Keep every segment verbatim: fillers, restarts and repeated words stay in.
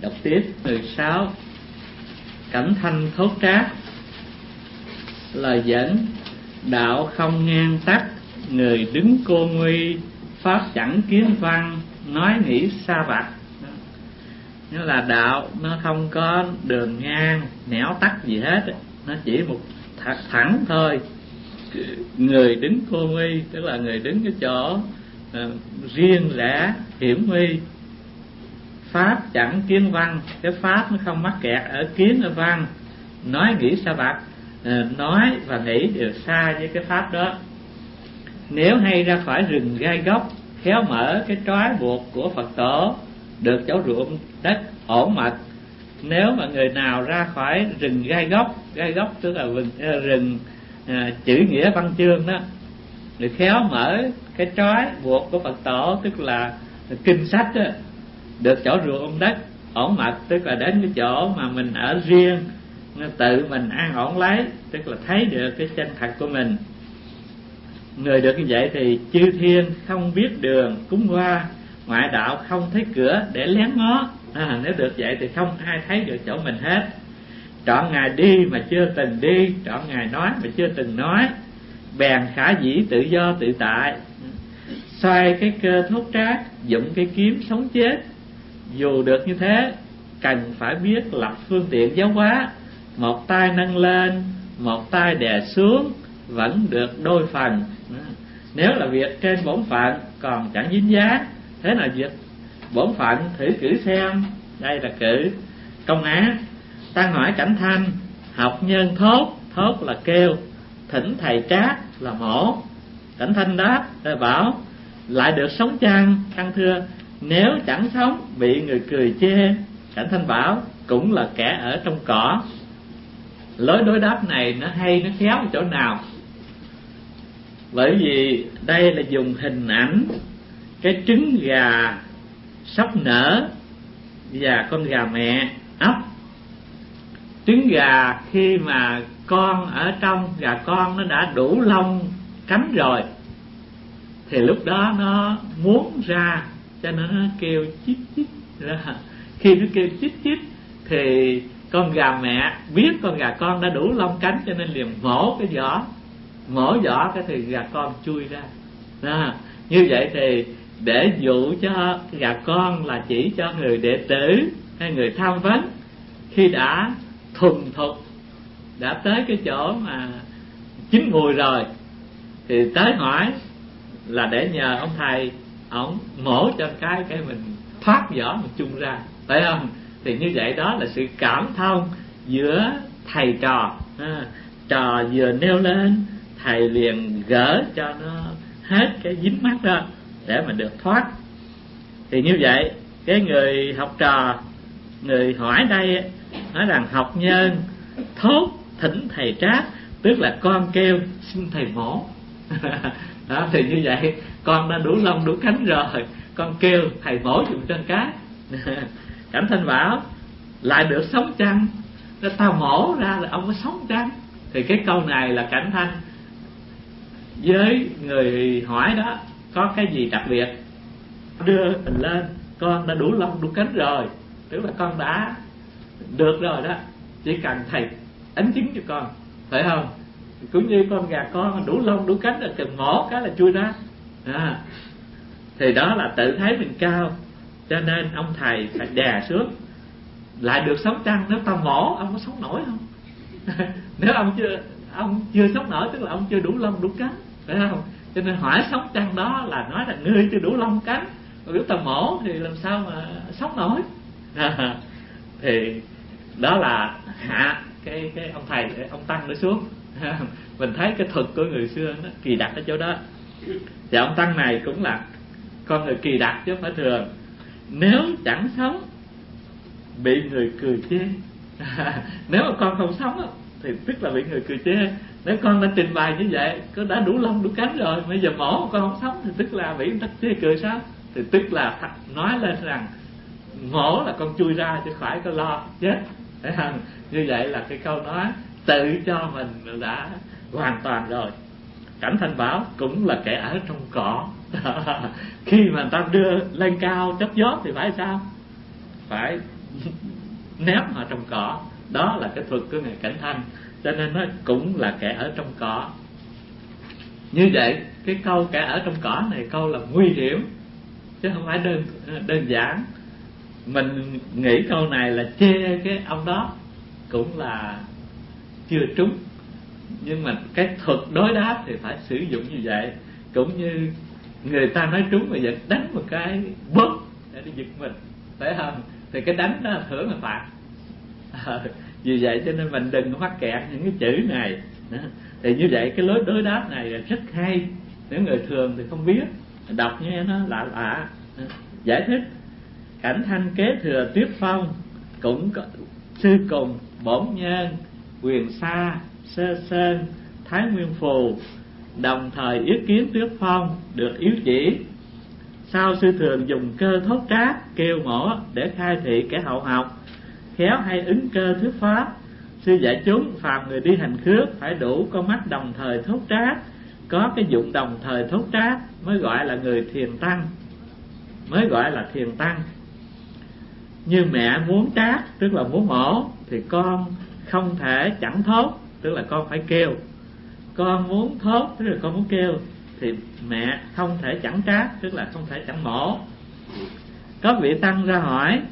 Đọc tiếp mười sáu. Cảnh thanh thốt trác, lời dẫn: đạo không ngang tắc, người đứng cô nguy, pháp chẳng kiến văn, nói nghĩ xa vặt. Nghĩa là đạo nó không có đường ngang nẻo tắt gì hết, nó chỉ một th- thẳng thôi. Người đứng cô nguy tức là người đứng cái chỗ uh, riêng rẽ hiểm nguy. Pháp chẳng kiến văn, cái pháp nó không mắc kẹt ở kiến ở văn. Nói nghĩ xa vặt, uh, nói và nghĩ đều xa với cái pháp đó. Nếu hay ra khỏi rừng gai góc, khéo mở cái trói buộc của Phật tổ, được chỗ ruộng đất ổn mật. Nếu mà người nào ra khỏi rừng gai góc, gai góc tức là rừng, rừng à, chữ nghĩa văn chương đó, người khéo mở cái trói buộc của Phật tổ tức là kinh sách đó, được chỗ ruộng đất ổn mật tức là đến cái chỗ mà mình ở riêng, tự mình an ổn lấy, tức là thấy được cái chân thật của mình. Người được như vậy thì chư thiên không biết đường cúng qua, ngoại đạo không thấy cửa để lén ngó. À, nếu được vậy thì không ai thấy được chỗ mình hết. Trọn ngày đi mà chưa từng đi, trọn ngày nói mà chưa từng nói, bèn khả dĩ tự do tự tại. Xoay cái cơ thốt trác, dụng cái kiếm sống chết. Dù được như thế, cần phải biết lập phương tiện giáo hóa. Một tay nâng lên, một tay đè xuống, vẫn được đôi phần. Nếu là việc trên bổn phận còn chẳng dính dáng, thế là việc bổn phận thử cử xem. Đây là cử công án. Tăng hỏi cảnh thanh, học nhân thốt, thốt là kêu, thỉnh thầy trác là mổ. Cảnh thanh đáp rồi bảo, lại được sống chăng? Tăng thưa, nếu chẳng sống bị người cười chê. Cảnh thanh bảo, cũng là kẻ ở trong cỏ. Lối đối đáp này nó hay, nó khéo ở chỗ nào? Bởi vì đây là dùng hình ảnh cái trứng gà sắp nở và con gà mẹ ấp. Trứng gà khi mà con ở trong, gà con nó đã đủ lông cánh rồi thì lúc đó nó muốn ra, cho nên nó kêu chít chít ra. Khi nó kêu chít chít thì con gà mẹ biết con gà con đã đủ lông cánh, cho nên liền mổ cái vỏ, mổ vỏ cái thì gà con chui ra. Đó. Như vậy thì để dụ cho gà con là chỉ cho người đệ tử hay người tham vấn, khi đã thuần thục, đã tới cái chỗ mà chín mùi rồi thì tới hỏi là để nhờ ông thầy ổng mổ cho cái cái mình thoát vỏ mình chung ra, phải không? Thì như vậy đó là sự cảm thông giữa thầy trò. À, trò vừa nêu lên, thầy liền gỡ cho nó hết cái dính mắc đó để mà được thoát. Thì như vậy cái người học trò, người hỏi đây nói rằng học nhân thốt thỉnh thầy trác, tức là con kêu xin thầy mổ. Đó, thì như vậy con đã đủ lông đủ cánh rồi, con kêu thầy mổ giùm cho cái. Cảnh thanh bảo, lại được sống chăng? Nếu tao mổ ra là ông có sống chăng? Thì cái câu này là Cảnh thanh với người hỏi đó có cái gì đặc biệt? Đưa mình lên, con đã đủ lông đủ cánh rồi, tức là con đã được rồi đó, chỉ cần thầy ấn chứng cho con, phải không? Cũng như con gà con đủ lông đủ cánh là cần mổ cái là chui ra. À, thì đó là tự thấy mình cao, cho nên ông thầy phải đè xuống. Lại được sống chăng? Nếu tao mổ ông có sống nổi không? Nếu ông chưa ông chưa sống nổi tức là ông chưa đủ lông đủ cánh, phải không? Cho nên hỏi sống chăng đó là nói là ngươi chưa đủ lông cánh, còn nếu tao mổ thì làm sao mà sống nổi. À, thì đó là hạ cái cái ông thầy, ông tăng nó xuống. Mình thấy cái thuật của người xưa nó kỳ đặc ở chỗ đó. Và ông tăng này cũng là con người kỳ đặc chứ không phải thường. Nếu chẳng sống bị người cười chê. Nếu mà con không sống thì tức là bị người cười chê. Nếu con đã trình bày như vậy, con đã đủ lông đủ cánh rồi, bây giờ mổ con không sống thì tức là bị người ta chê cười sao? Thì tức là nói lên rằng mổ là con chui ra chứ khỏi có lo chết. Thấy không? Như vậy là cái câu nói tự cho mình đã hoàn toàn rồi. Cảnh thanh bảo cũng là kẻ ở trong cỏ. Khi mà người ta đưa lên cao chót vót thì phải sao? Phải ném họ trong cỏ. Đó là cái thuật của Ngài Cảnh Thanh, cho nên nó cũng là kẻ ở trong cỏ. Như vậy cái câu kẻ ở trong cỏ này câu là nguy hiểm, chứ không phải đơn đơn giản. Mình nghĩ câu này là chê cái ông đó cũng là chưa trúng, nhưng mà cái thuật đối đáp thì phải sử dụng như vậy. Cũng như người ta nói trúng mà vẫn đánh một cái bóp để đi giật mình, phải không? Thì cái đánh đó là thưởng là phạt. À, vì vậy cho nên mình đừng có mắc kẹt những cái chữ này. Thì như vậy cái lối đối đáp này là rất hay, nếu người thường thì không biết, đọc nghe nó lạ lạ. Giải thích: Cảnh Thanh kế thừa Tuyết Phong, cũng có sư cùng Bổn Nhân, Quyền Sa, Sơ Sơn, Thái Nguyên Phù, đồng thời ý kiến Tuyết Phong được yếu chỉ. Sau sư thường dùng cơ thốt trác kêu mổ để khai thị kẻ hậu học, khéo hay ứng cơ thuyết pháp. Sư dạy chúng phàm người đi hành khước phải đủ con mắt đồng thời thốt trác, có cái dụng đồng thời thốt trác mới gọi là người thiền tăng, mới gọi là thiền tăng. Như mẹ muốn trác, tức là muốn mổ, thì con không thể chẳng thốt, tức là con phải kêu. Con muốn thốt, tức là con muốn kêu, thì mẹ không thể chẳng trác, tức là không thể chẳng mổ. Có vị tăng ra hỏi: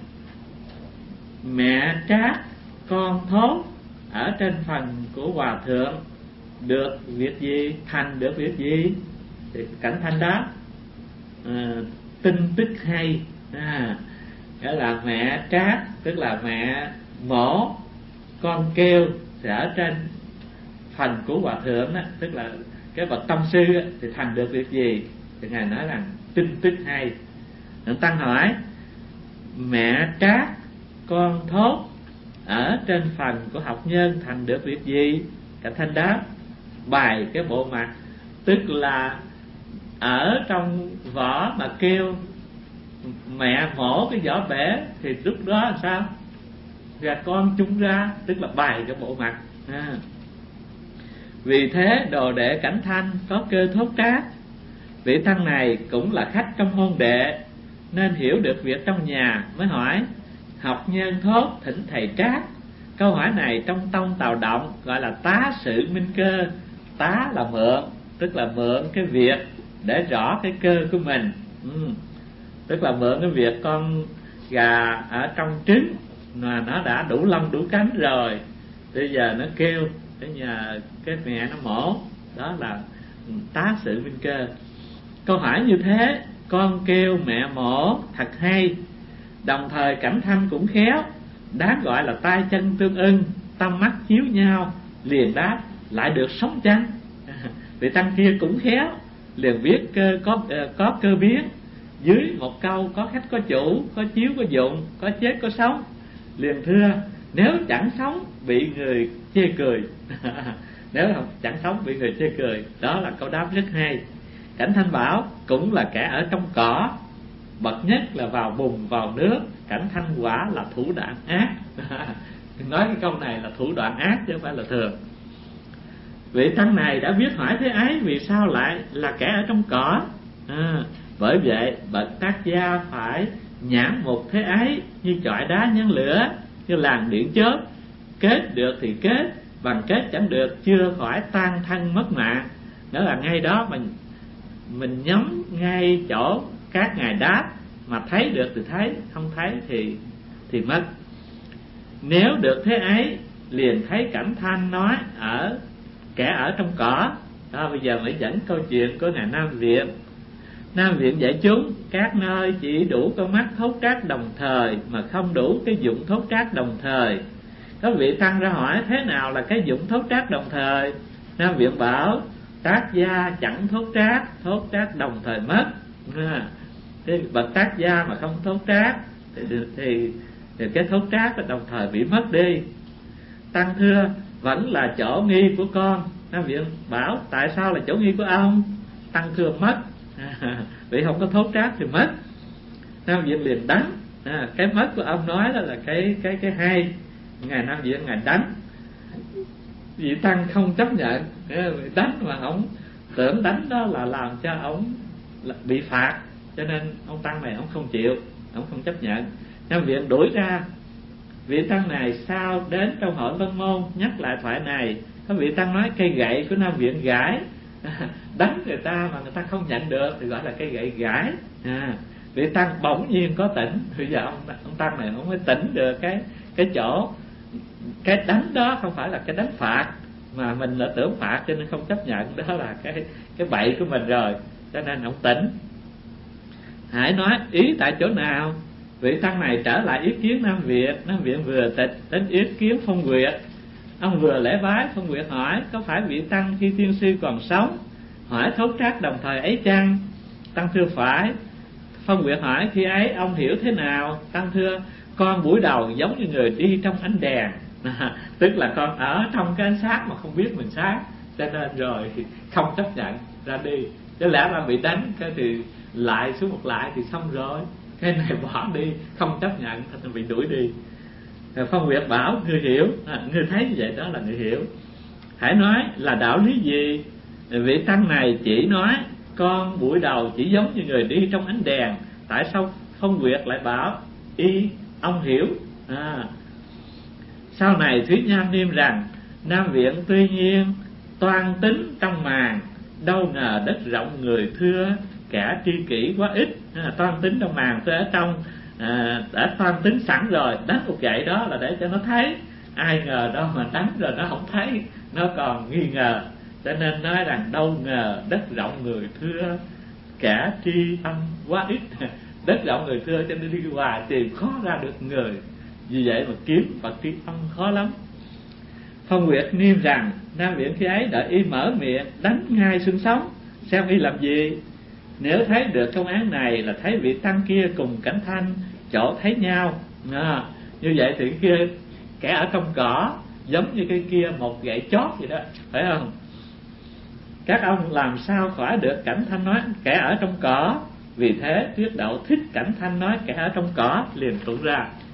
mẹ trác, con thốt, ở trên phần của hòa thượng được việc gì, thành được việc gì? Thì Cảnh Thanh đáp: à, tin tức hay. À, nghĩa là mẹ trác, tức là mẹ mổ, con kêu, thì ở trên phần của hòa thượng đó, tức là cái bậc tâm sư đó, thì thành được việc gì? Thì ngài nói rằng tin tức hay. Tăng hỏi: mẹ trác, con thốt, ở trên phần của học nhân thành được việc gì? Cảnh Thanh đáp: bài cái bộ mặt. Tức là ở trong vỏ mà kêu mẹ mổ cái vỏ bể, thì lúc đó là sao? Gà con chung ra, tức là bài cái bộ mặt. À, vì thế đồ đệ Cảnh Thanh có cơ thốt trác. Vị tăng này cũng là khách trong môn đệ, nên hiểu được việc trong nhà, mới hỏi: học nhân thốt thỉnh thầy trác. Câu hỏi này trong tông Tào Động gọi là tá sự minh cơ. Tá là mượn, tức là mượn cái việc để rõ cái cơ của mình. ừ. Tức là mượn cái việc con gà ở trong trứng mà nó đã đủ lông đủ cánh rồi, bây giờ nó kêu để nhờ cái mẹ nó mổ. Đó là tá sự minh cơ. Câu hỏi như thế, con kêu mẹ mổ thật hay. Đồng thời Cảnh Thanh cũng khéo, đáng gọi là tay chân tương ưng, tâm mắt chiếu nhau, liền đáp: lại được sống chăng? Vị tăng kia cũng khéo, liền biết cơ có có cơ biến. Dưới một câu có khách có chủ, có chiếu có dụng, có chết có sống, liền thưa: nếu chẳng sống bị người chê cười. Nếu không chẳng sống bị người chê cười. Đó là câu đáp rất hay. Cảnh Thanh bảo cũng là kẻ ở trong cỏ, bậc nhất là vào bùn vào nước. Cảnh Thanh quả là thủ đoạn ác. Nói cái câu này là thủ đoạn ác chứ không phải là thường. Vị tăng này đã biết hỏi thế ấy, vì sao lại là kẻ ở trong cỏ? À, bởi vậy bậc tác gia phải nhãn một thế ấy, như chọi đá nhân lửa, như làn điện chớp. Kết được thì kết, bằng kết chẳng được, chưa khỏi tan thân mất mạng. Đó là ngay đó mình mình nhắm ngay chỗ các ngài đáp, mà thấy được thì thấy, không thấy thì thì mất. Nếu được thế ấy, liền thấy Cảnh Thanh nói ở kẻ ở trong cỏ. Đó, bây giờ mới dẫn câu chuyện của ngài Nam Viện. Nam Viện dạy chúng các nơi chỉ đủ con mắt thốt trác đồng thời, mà không đủ cái dụng thốt trác đồng thời. Có vị tăng ra hỏi thế nào là cái dụng thốt trác đồng thời? Nam Viện bảo tác gia chẳng thốt trác, thốt trác đồng thời mất. À, cái bậc tác gia mà không thốt trác thì, thì, thì cái thốt trác đồng thời bị mất đi. Tăng thưa vẫn là chỗ nghi của con. Nam Viện bảo tại sao là chỗ nghi của ông? Tăng thưa mất. À, vì không có thốt trác thì mất. Nam Viện liền đánh. À, cái mất của ông nói đó là cái cái cái hay. Ngài Nam Viện ngài đánh. Vị tăng không chấp nhận, đánh mà ông tưởng đánh đó là làm cho ông bị phạt, cho nên ông tăng này ông không chịu, ông không chấp nhận. Nam Viện đuổi ra, vị tăng này sao đến trong hội Vân Môn nhắc lại thoại này. Có vị tăng nói cây gậy của Nam Viện gãi, đánh người ta mà người ta không nhận được thì gọi là cây gậy gãi. À, vị tăng bỗng nhiên có tỉnh. Bây giờ ông, ông tăng này ông mới tỉnh được cái cái chỗ cái đánh đó không phải là cái đánh phạt, mà mình đã tưởng phạt cho nên không chấp nhận, đó là cái cái bậy của mình rồi, cho nên ông tỉnh. Hãy nói ý tại chỗ nào. Vị tăng này trở lại ý kiến Nam Viện. Nam Viện vừa tịch đến ý kiến Phong Nguyệt. Ông vừa lễ bái. Phong Nguyệt hỏi có phải vị tăng khi tiên sư còn sống? Hỏi Thốt Trác đồng thời ấy chăng? Tăng thưa phải. Phong Nguyệt hỏi khi ấy ông hiểu thế nào? Tăng thưa con buổi đầu giống như người đi trong ánh đèn. À, tức là con ở trong cái ánh sáng mà không biết mình sáng, cho nên rồi không chấp nhận ra đi. Chứ lẽ ra bị đánh cái thì lại xuống một lại thì xong rồi, cái này bỏ đi không chấp nhận thành bị đuổi đi. Phong Nguyệt bảo người hiểu, à, người thấy như vậy đó là người hiểu. Hãy nói là đạo lý gì? Vị tăng này chỉ nói con buổi đầu chỉ giống như người đi trong ánh đèn. Tại sao Phong Nguyệt lại bảo y ông hiểu? À, sau này Thúy Nham niêm rằng Nam Viện tuy nhiên toan tính trong màn, đâu ngờ đất rộng người thưa, kẻ tri kỷ quá ít. À, toan tính trong màn tôi ở trong à, đã toan tính sẵn rồi, đánh một gậy đó là để cho nó thấy. Ai ngờ đâu mà đánh rồi nó không thấy, nó còn nghi ngờ. Cho nên nói rằng đâu ngờ đất rộng người thưa, kẻ tri âm quá ít. Đất rộng người thưa cho nên đi hoài tìm khó ra được người, vì vậy mà kiếm Phật tri âm khó lắm. Phong Nguyệt niêm rằng Nam Viện khi ấy đợi y mở miệng đánh ngay xương sống, xem y làm gì. Nếu thấy được công án này là thấy vị tăng kia cùng Cảnh Thanh chỗ thấy nhau. À, như vậy thì cái kia kẻ ở trong cỏ giống như cái kia một gậy chót vậy đó, phải không? Các ông làm sao khỏi được Cảnh Thanh nói kẻ ở trong cỏ. Vì thế Tuyết Đậu thích Cảnh Thanh nói kẻ ở trong cỏ, liền tụng ra